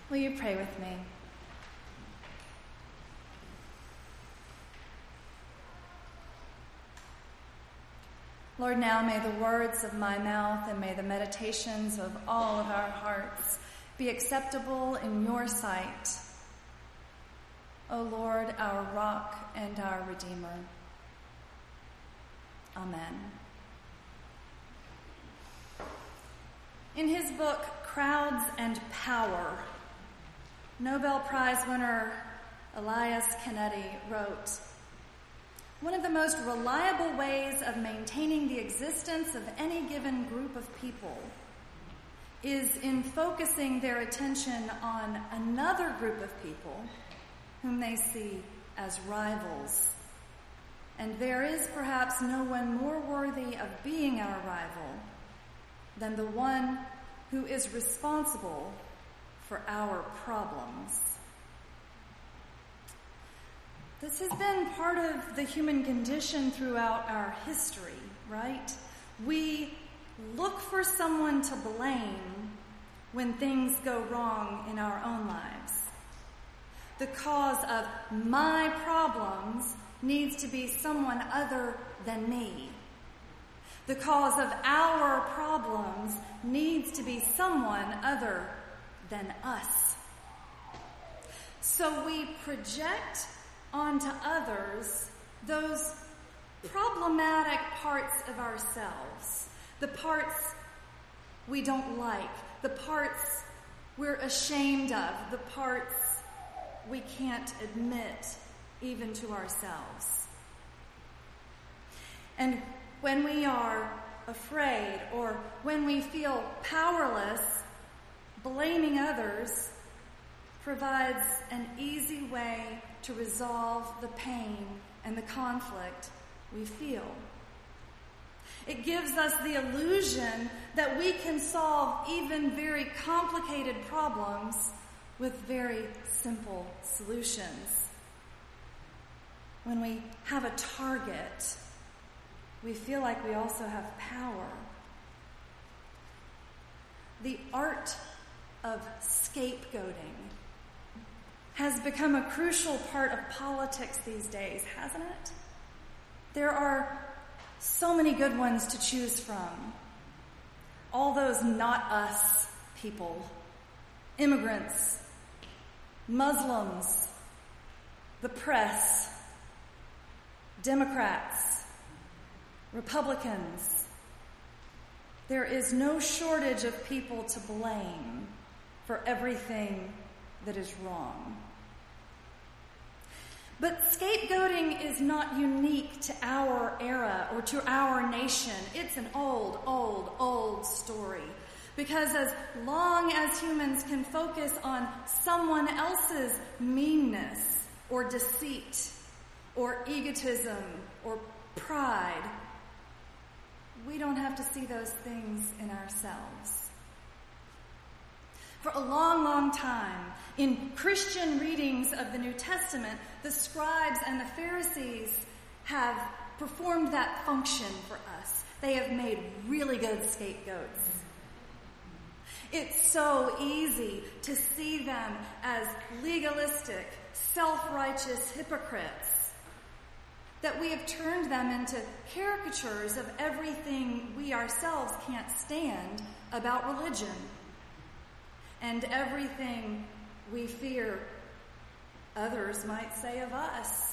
Will you pray with me? Lord, now may the words of my mouth and may the meditations of all of our hearts be acceptable in your sight, O Lord, our rock and our Redeemer. Amen. In his book, Crowds and Power, Nobel Prize winner Elias Canetti wrote, "One of the most reliable ways of maintaining the existence of any given group of people is in focusing their attention on another group of people whom they see as rivals. And there is perhaps no one more worthy of being our rival than the one who is responsible for our problems." This has been part of the human condition throughout our history, right? We look for someone to blame when things go wrong in our own lives. The cause of my problems needs to be someone other than me. The cause of our problems needs to be someone other than us. So we project onto others those problematic parts of ourselves, the parts we don't like, the parts we're ashamed of, the parts we can't admit even to ourselves. And when we are afraid or when we feel powerless, blaming others provides an easy way to resolve the pain and the conflict we feel. It gives us the illusion that we can solve even very complicated problems with very simple solutions. When we have a target, we feel like we also have power. The art of scapegoating has become a crucial part of politics these days, hasn't it? There are so many good ones to choose from. All those not us people, immigrants, Muslims, the press, Democrats, Republicans. There is no shortage of people to blame for everything that is wrong. But scapegoating is not unique to our era or to our nation. It's an old story. Because as long as humans can focus on someone else's meanness or deceit or egotism or pride, we don't have to see those things in ourselves. For a long time, in Christian readings of the New Testament, the scribes and the Pharisees have performed that function for us. They have made really good scapegoats. It's so easy to see them as legalistic, self-righteous hypocrites that we have turned them into caricatures of everything we ourselves can't stand about religion and everything we fear others might say of us.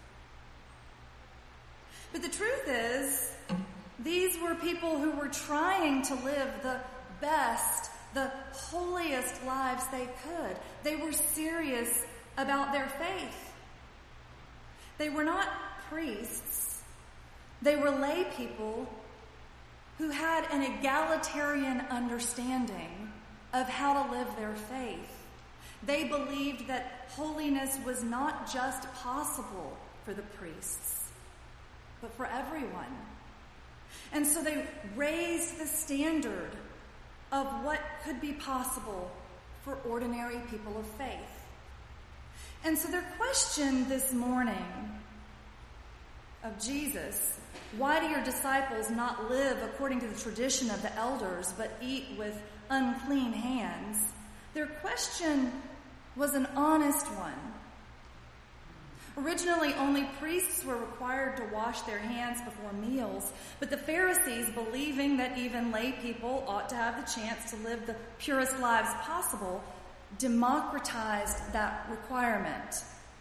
But the truth is, these were people who were trying to live the best, the holiest lives they could. They were serious about their faith. They were not priests. They were lay people who had an egalitarian understanding of how to live their faith. They believed that holiness was not just possible for the priests, but for everyone. And so they raised the standard of what could be possible for ordinary people of faith. And so their question this morning of Jesus, why do your disciples not live according to the tradition of the elders, but eat with unclean hands? Their their question was an honest one. Originally, only priests were required to wash their hands before meals, but the Pharisees, believing that even lay people ought to have the chance to live the purest lives possible, democratized that requirement.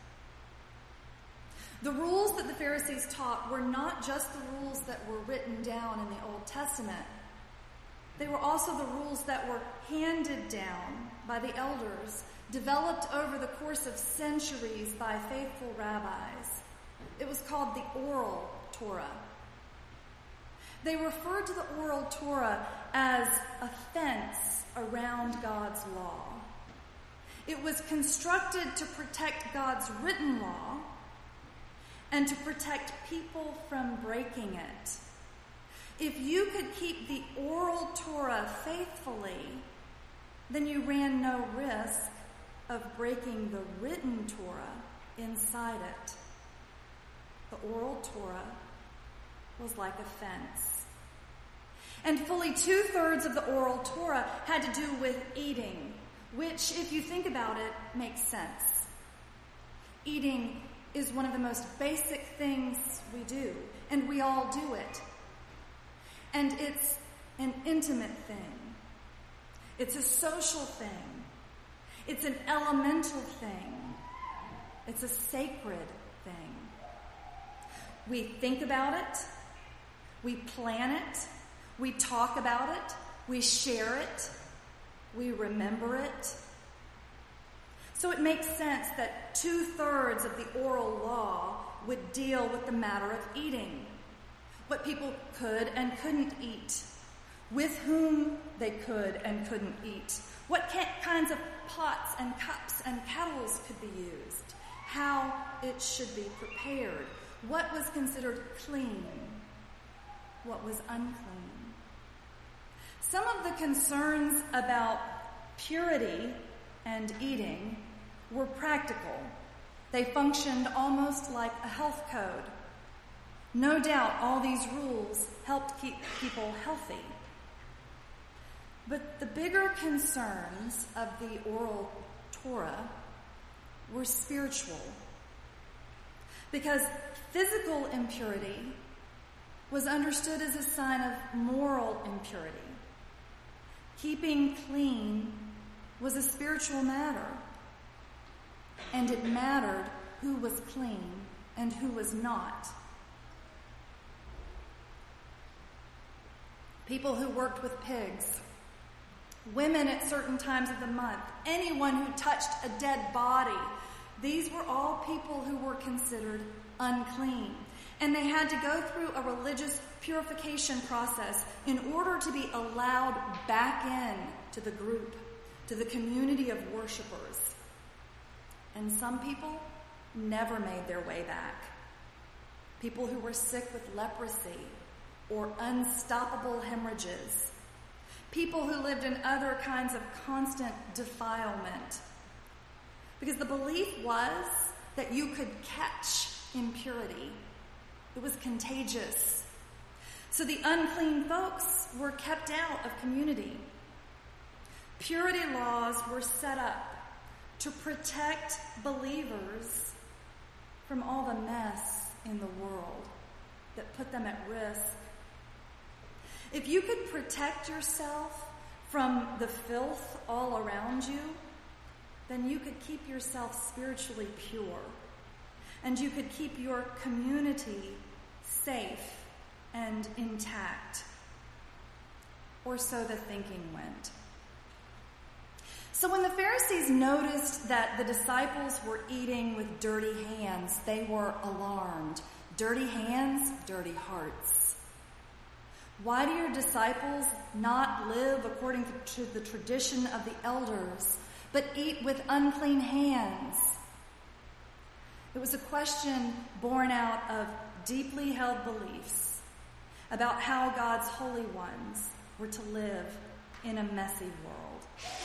The rules that the Pharisees taught were not just the rules that were written down in the Old Testament. They were also the rules that were handed down by the elders, developed over the course of centuries by faithful rabbis. It was called the Oral Torah. They referred to the Oral Torah as a fence around God's law. It was constructed to protect God's written law and to protect people from breaking it. If you could keep the Oral Torah faithfully, then you ran no risk of breaking the written Torah inside it. The Oral Torah was like a fence. And fully 2/3 of the Oral Torah had to do with eating, which, if you think about it, makes sense. Eating is one of the most basic things we do, and we all do it. And it's an intimate thing. It's a social thing. It's an elemental thing. It's a sacred thing. We think about it. We plan it. We talk about it. We share it. We remember it. So it makes sense that 2/3 of the oral law would deal with the matter of eating. What people could and couldn't eat. With whom they could and couldn't eat. What kinds of pots and cups and kettles could be used. How it should be prepared. What was considered clean. What was unclean. Some of the concerns about purity and eating were practical. They functioned almost like a health code. No doubt all these rules helped keep people healthy. But the bigger concerns of the Oral Torah were spiritual. Because physical impurity was understood as a sign of moral impurity. Keeping clean was a spiritual matter. And it mattered who was clean and who was not. People who worked with pigs, women at certain times of the month, anyone who touched a dead body, these were all people who were considered unclean. And they had to go through a religious purification process in order to be allowed back in to the group, to the community of worshipers. And some people never made their way back. People who were sick with leprosy or unstoppable hemorrhages. People who lived in other kinds of constant defilement. Because the belief was that you could catch impurity. It was contagious. So the unclean folks were kept out of community. Purity laws were set up to protect believers from all the mess in the world that put them at risk. If you could protect yourself from the filth all around you, then you could keep yourself spiritually pure. And you could keep your community safe and intact. Or so the thinking went. So when the Pharisees noticed that the disciples were eating with dirty hands, they were alarmed. Dirty hands, dirty hearts. Why do your disciples not live according to the tradition of the elders, but eat with unclean hands? It was a question born out of deeply held beliefs about how God's holy ones were to live in a messy world.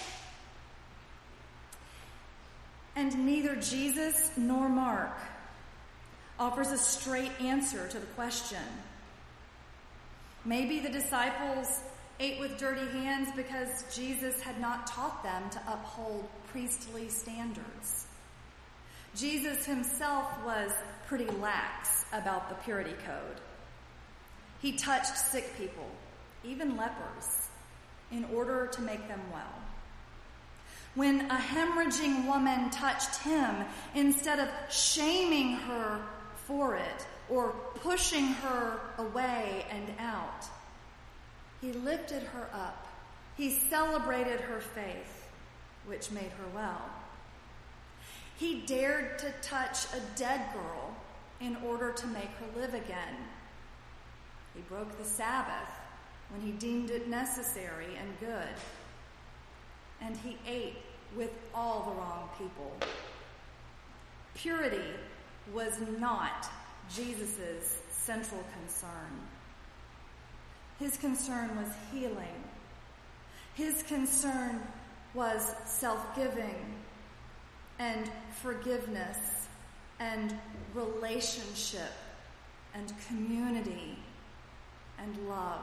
And neither Jesus nor Mark offers a straight answer to the question. Maybe the disciples ate with dirty hands because Jesus had not taught them to uphold priestly standards. Jesus himself was pretty lax about the purity code. He touched sick people, even lepers, in order to make them well. When a hemorrhaging woman touched him, instead of shaming her for it or pushing her away and out, he lifted her up. He celebrated her faith, which made her well. He dared to touch a dead girl in order to make her live again. He broke the Sabbath when he deemed it necessary and good. And he ate with all the wrong people. Purity was not Jesus' central concern. His concern was healing. His concern was self-giving and forgiveness and relationship and community and love.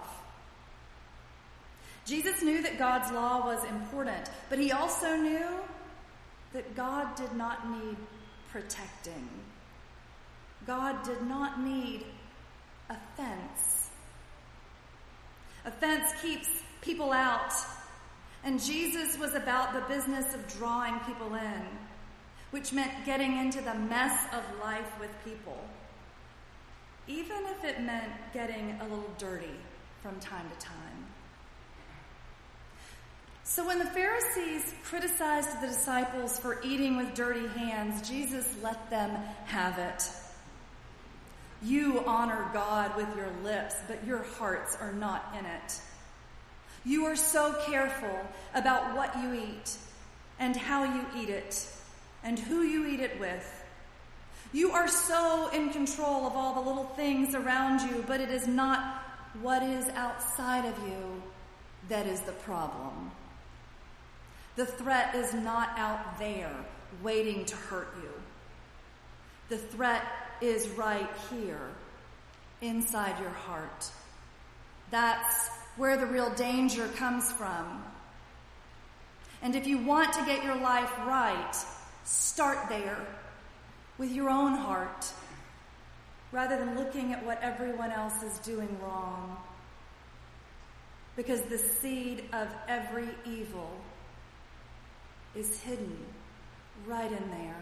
Jesus knew that God's law was important, but he also knew that God did not need protecting. God did not need a fence. A fence keeps people out, and Jesus was about the business of drawing people in, which meant getting into the mess of life with people, even if it meant getting a little dirty from time to time. So when the Pharisees criticized the disciples for eating with dirty hands, Jesus let them have it. You honor God with your lips, but your hearts are not in it. You are so careful about what you eat and how you eat it and who you eat it with. You are so in control of all the little things around you, but it is not what is outside of you that is the problem. The threat is not out there waiting to hurt you. The threat is right here, inside your heart. That's where the real danger comes from. And if you want to get your life right, start there with your own heart, rather than looking at what everyone else is doing wrong. Because the seed of every evil is hidden right in there.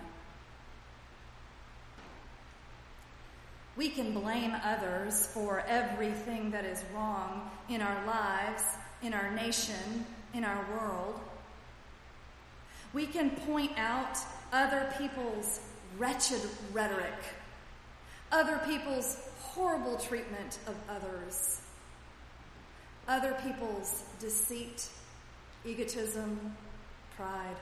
We can blame others for everything that is wrong in our lives, in our nation, in our world. We can point out other people's wretched rhetoric, other people's horrible treatment of others, other people's deceit, egotism, pride.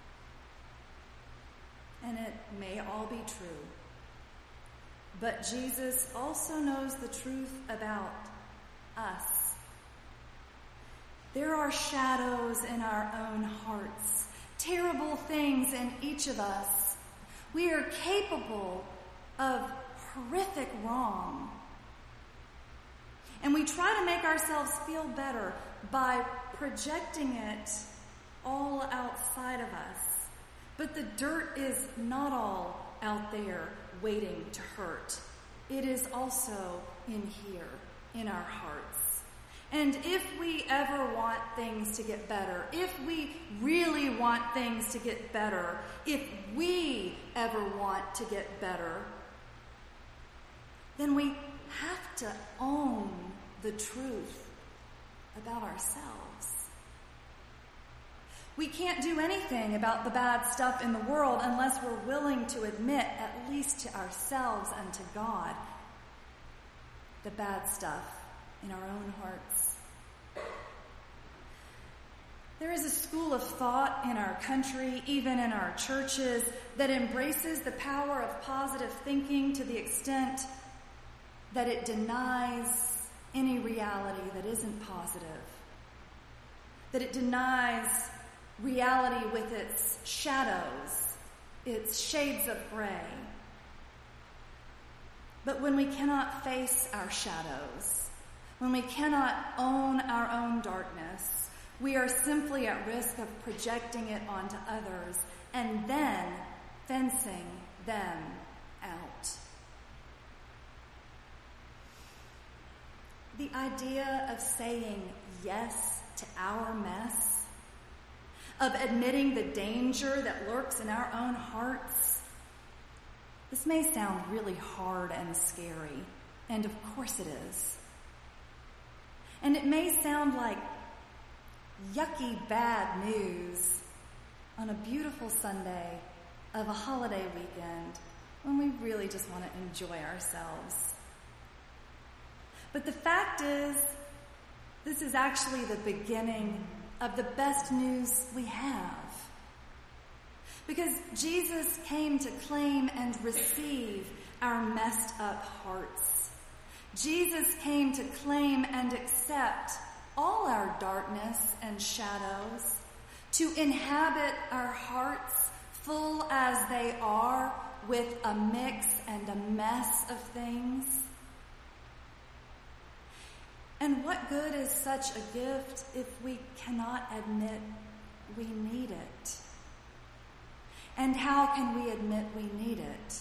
And it may all be true. But Jesus also knows the truth about us. There are shadows in our own hearts, terrible things in each of us. We are capable of horrific wrong. And we try to make ourselves feel better by projecting it all outside of us. But the dirt is not all out there waiting to hurt. It is also in here, in our hearts. And if we ever want things to get better, if we really want things to get better, if we ever want to get better, then we have to own the truth about ourselves. We can't do anything about the bad stuff in the world unless we're willing to admit, at least to ourselves and to God, the bad stuff in our own hearts. There is a school of thought in our country, even in our churches, that embraces the power of positive thinking to the extent that it denies any reality that isn't positive, that it denies reality with its shadows, its shades of gray. But when we cannot face our shadows, when we cannot own our own darkness, we are simply at risk of projecting it onto others and then fencing them out. The idea of saying yes to our mess, of admitting the danger that lurks in our own hearts, this may sound really hard and scary, and of course it is. And it may sound like yucky bad news on a beautiful Sunday of a holiday weekend when we really just want to enjoy ourselves. But the fact is, this is actually the beginning of the best news we have. Because Jesus came to claim and receive our messed up hearts. Jesus came to claim and accept all our darkness and shadows, to inhabit our hearts full as they are with a mix and a mess of things. And what good is such a gift if we cannot admit we need it? And how can we admit we need it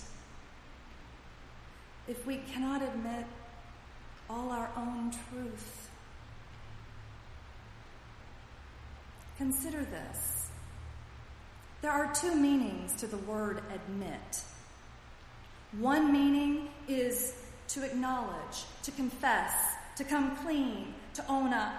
if we cannot admit all our own truth? Consider this. There are two meanings to the word admit. One meaning is to acknowledge, to confess, to come clean, to own up.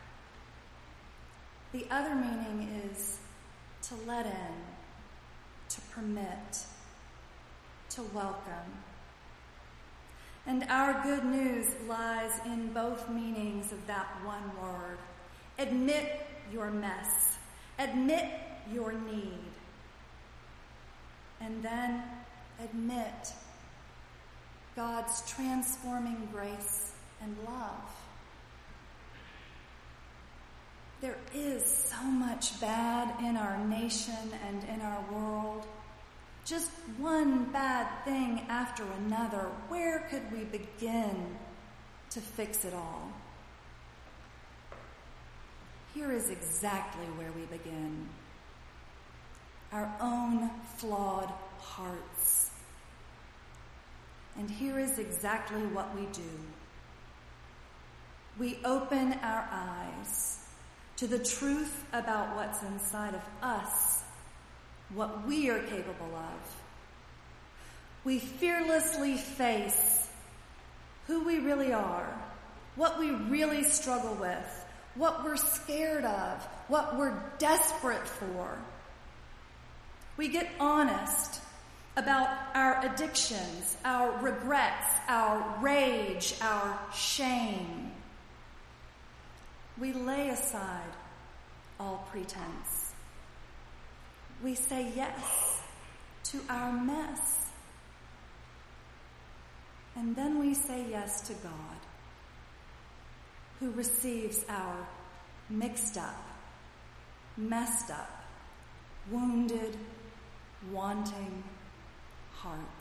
The other meaning is to let in, to permit, to welcome. And our good news lies in both meanings of that one word. Admit your mess. Admit your need. And then admit God's transforming grace and love. There is so much bad in our nation and in our world. Just one bad thing after another. Where could we begin to fix it all? Here is exactly where we begin. Our own flawed hearts. And here is exactly what we do. We open our eyes to the truth about what's inside of us, what we are capable of. We fearlessly face who we really are, what we really struggle with, what we're scared of, what we're desperate for. We get honest about our addictions, our regrets, our rage, our shame. We lay aside all pretense. We say yes to our mess. And then we say yes to God, who receives our mixed up, messed up, wounded, wanting hearts.